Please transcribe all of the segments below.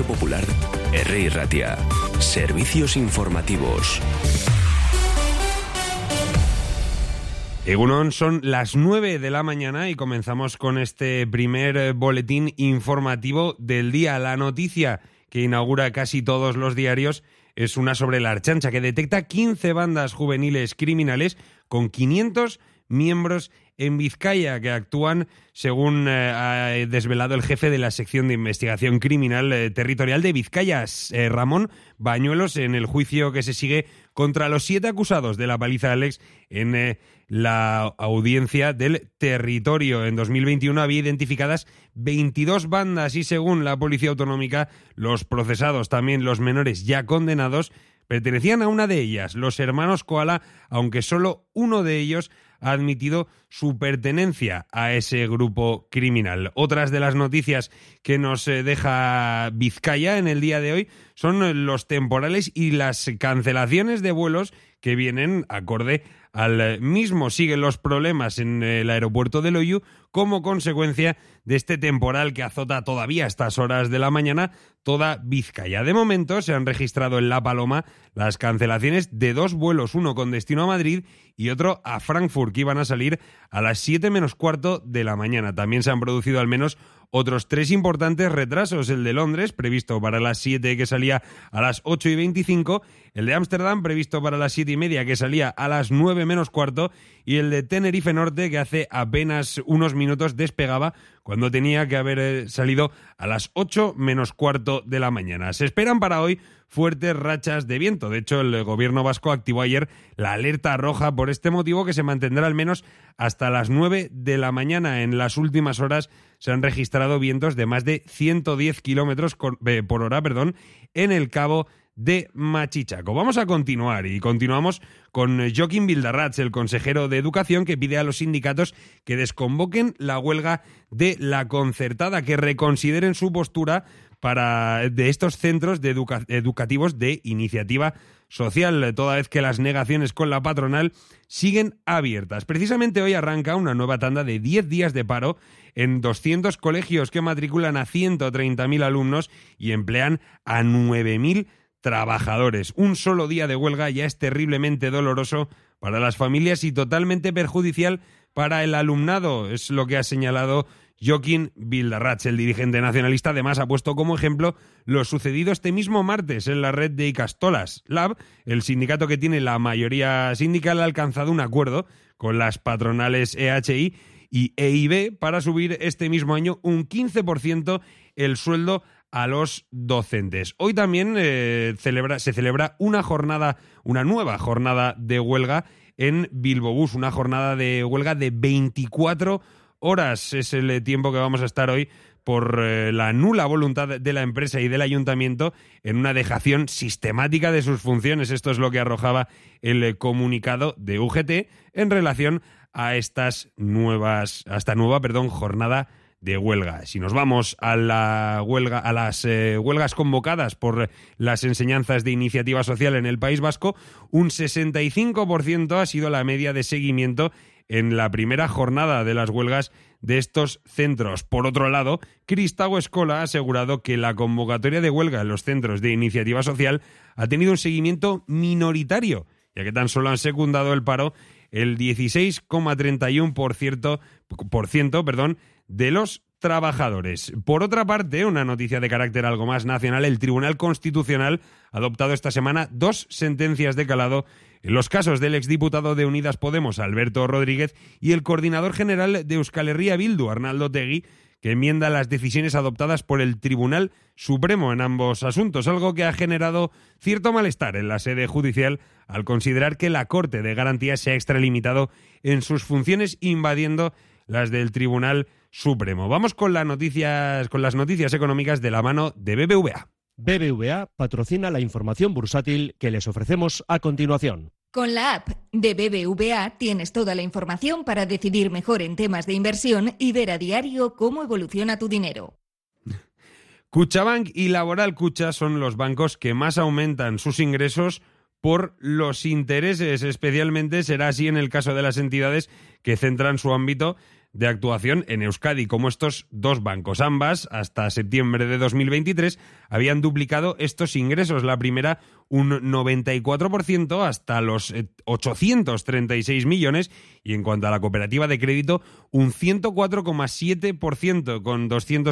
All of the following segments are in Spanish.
Popular, Herri Ratia. Servicios informativos. Egunon, son las 9 de la mañana y comenzamos con este primer boletín informativo del día. La noticia que inaugura casi todos los diarios es una sobre la Ertzaintza, que detecta 15 bandas juveniles criminales con 500 miembros en Vizcaya, que actúan, según ha desvelado el jefe de la sección de investigación criminal territorial de Vizcaya, Ramón Bañuelos, en el juicio que se sigue contra los 7 acusados de la paliza de Alex en la audiencia del territorio. En 2021 había identificadas 22 bandas y, según la Policía Autonómica, los procesados, también los menores ya condenados, pertenecían a una de ellas, los hermanos Koala, aunque solo uno de ellos ha admitido su pertenencia a ese grupo criminal. Otras de las noticias que nos deja Vizcaya en el día de hoy son los temporales y las cancelaciones de vuelos que vienen acorde al mismo. Siguen los problemas en el aeropuerto de Loiu como consecuencia de este temporal que azota todavía a estas horas de la mañana toda Vizcaya. De momento se han registrado en La Paloma las cancelaciones de 2 vuelos, uno con destino a Madrid y otro a Frankfurt, que iban a salir a las 7 menos cuarto de la mañana. También se han producido al menos otros 3 importantes retrasos: el de Londres, previsto para las 7, que salía a las 8:25, el de Ámsterdam, previsto para las 7:30, que salía a las 9 menos cuarto, y el de Tenerife Norte, que hace apenas unos minutos despegaba cuando tenía que haber salido a las 8 menos cuarto de la mañana. Se esperan para hoy fuertes rachas de viento. De hecho, el gobierno vasco activó ayer la alerta roja por este motivo, que se mantendrá al menos hasta las 9 de la mañana. En las últimas horas se han registrado vientos de más de 110 kilómetros por hora en el Cabo de Machichaco. Vamos a continuar y continuamos con Joaquín Bildarratz, el consejero de Educación, que pide a los sindicatos que desconvoquen la huelga de la concertada, que reconsideren su postura de estos centros educativos de iniciativa social, toda vez que las negaciones con la patronal siguen abiertas. Precisamente hoy arranca una nueva tanda de 10 días de paro en 200 colegios que matriculan a 130.000 alumnos y emplean a 9.000 trabajadores. Un solo día de huelga ya es terriblemente doloroso para las familias y totalmente perjudicial para el alumnado, es lo que ha señalado Joaquín Bildarratz. El dirigente nacionalista además ha puesto como ejemplo lo sucedido este mismo martes en la red de Ikastolas Lab. El sindicato que tiene la mayoría sindical ha alcanzado un acuerdo con las patronales EHI y EIB para subir este mismo año un 15% el sueldo a los docentes. Hoy también se celebra una nueva jornada de huelga en Bilbobús, una jornada de huelga de 24 horas. Es el tiempo que vamos a estar hoy por la nula voluntad de la empresa y del ayuntamiento en una dejación sistemática de sus funciones. Esto es lo que arrojaba el comunicado de UGT en relación a esta nueva jornada de huelga. Si nos vamos a las huelgas convocadas por las enseñanzas de iniciativa social en el País Vasco, un 65% ha sido la media de seguimiento en la primera jornada de las huelgas de estos centros. Por otro lado, Kristau Eskola ha asegurado que la convocatoria de huelga en los centros de iniciativa social ha tenido un seguimiento minoritario, ya que tan solo han secundado el paro el 16,31% de los trabajadores. Por otra parte, una noticia de carácter algo más nacional: el Tribunal Constitucional ha adoptado esta semana 2 sentencias de calado en los casos del exdiputado de Unidas Podemos, Alberto Rodríguez, y el coordinador general de Euskal Herria Bildu, Arnaldo Otegi, que enmienda las decisiones adoptadas por el Tribunal Supremo en ambos asuntos, algo que ha generado cierto malestar en la sede judicial al considerar que la Corte de Garantía se ha extralimitado en sus funciones, invadiendo las del Tribunal Supremo. Vamos con las noticias económicas de la mano de BBVA. BBVA patrocina la información bursátil que les ofrecemos a continuación. Con la app de BBVA tienes toda la información para decidir mejor en temas de inversión y ver a diario cómo evoluciona tu dinero. Kutxabank y Laboral Kutxa son los bancos que más aumentan sus ingresos por los intereses. Especialmente será así en el caso de las entidades que centran su ámbito de actuación en Euskadi, como estos dos bancos. Ambas, hasta septiembre de 2023, habían duplicado estos ingresos. La primera, un 94% hasta los 836 millones, y en cuanto a la cooperativa de crédito, un 104,7%, con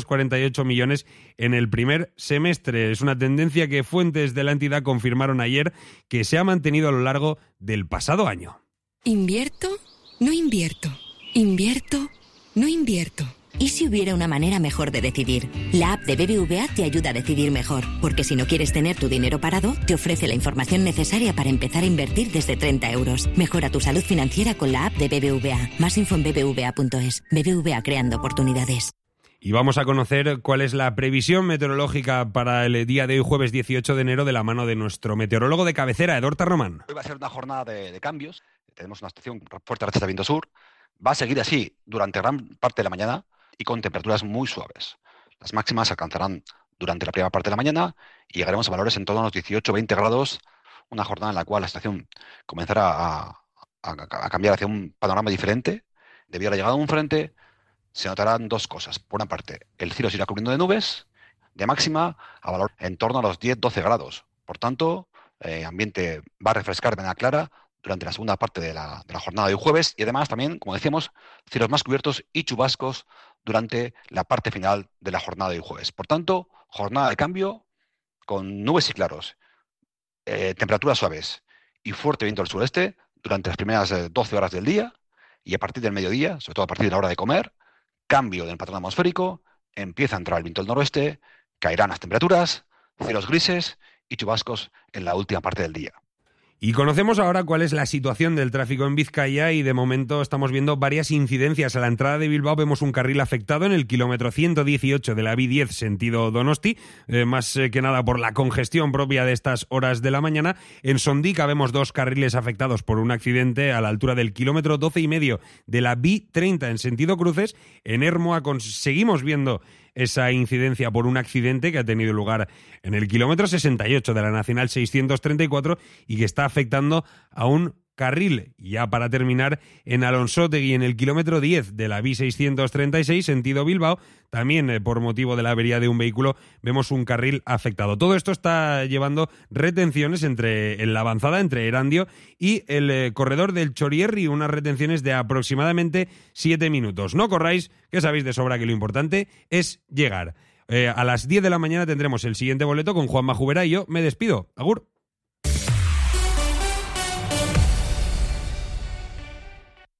248 millones en el primer semestre. Es una tendencia que fuentes de la entidad confirmaron ayer que se ha mantenido a lo largo del pasado año. ¿Invierto? No invierto. ¿Invierto? No invierto. ¿Y si hubiera una manera mejor de decidir? La app de BBVA te ayuda a decidir mejor, porque si no quieres tener tu dinero parado, te ofrece la información necesaria para empezar a invertir desde 30 euros. Mejora tu salud financiera con la app de BBVA. Más info en bbva.es. BBVA, creando oportunidades. Y vamos a conocer cuál es la previsión meteorológica para el día de hoy, jueves 18 de enero, de la mano de nuestro meteorólogo de cabecera, Edorta Román. Hoy va a ser una jornada de cambios. Tenemos una estación fuerte racha de viento sur. Va a seguir así durante gran parte de la mañana y con temperaturas muy suaves. Las máximas alcanzarán durante la primera parte de la mañana y llegaremos a valores en torno a los 18-20 grados, una jornada en la cual la estación comenzará a cambiar hacia un panorama diferente. Debido a la llegada de un frente, se notarán dos cosas. Por una parte, el cielo se irá cubriendo de nubes, de máxima a valor en torno a los 10-12 grados. Por tanto, ambiente va a refrescar de manera clara durante la segunda parte de la jornada de hoy jueves, y además también, como decíamos, cielos más cubiertos y chubascos durante la parte final de la jornada de hoy jueves. Por tanto, jornada de cambio con nubes y claros, temperaturas suaves y fuerte viento del sureste durante las primeras 12 horas del día, y a partir del mediodía, sobre todo a partir de la hora de comer, cambio del patrón atmosférico, empieza a entrar el viento del noroeste, caerán las temperaturas, cielos grises y chubascos en la última parte del día. Y conocemos ahora cuál es la situación del tráfico en Vizcaya, y de momento estamos viendo varias incidencias. A la entrada de Bilbao vemos un carril afectado en el kilómetro 118 de la B10 sentido Donosti, más que nada por la congestión propia de estas horas de la mañana. En Sondica vemos dos carriles afectados por un accidente a la altura del kilómetro 12,5 de la B30 en sentido cruces. En Ermua seguimos viendo esa incidencia por un accidente que ha tenido lugar en el kilómetro 68 de la Nacional 634 y que está afectando a un carril. Ya para terminar, en Alonsotegi, en el kilómetro 10 de la B636, sentido Bilbao, también por motivo de la avería de un vehículo, vemos un carril afectado. Todo esto está llevando retenciones en la avanzada entre Erandio y el corredor del Chorierri, unas retenciones de aproximadamente 7 minutos. No corráis, que sabéis de sobra que lo importante es llegar. A las 10 de la mañana tendremos el siguiente boleto con Juanma Jubera y yo me despido. Agur.